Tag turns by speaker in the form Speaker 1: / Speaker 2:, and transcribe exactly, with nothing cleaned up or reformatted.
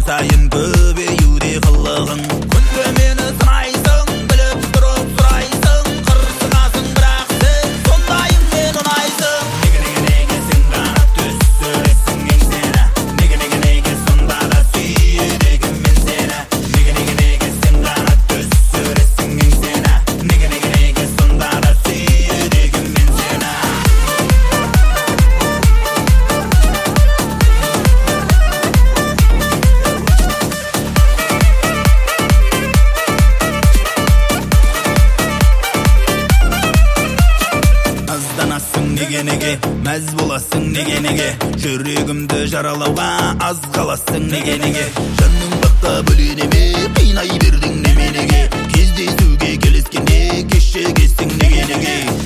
Speaker 1: сайын көбеюде қылығың. Күнде мені сынайсың, біліп тұрып сұрайсың, қырсығасың бірақ сен сондайың мен ұнайсың. Неге неге неге сен ғана түсіресің еңсені, неге неге неге сонда да сүйедегі мен сені, неге неге неге сен ғана түсіресің еңсені, неге неге неге сонда да сүйедегі мен сені. Азданасың неге неге, мәз боласың неге неге, жүрегімді жаралауға аз қаласың неге неге. Жанның баққа бөленеме, қинай бердің неме неге, кездесуге келескенде кешегесің неге неге.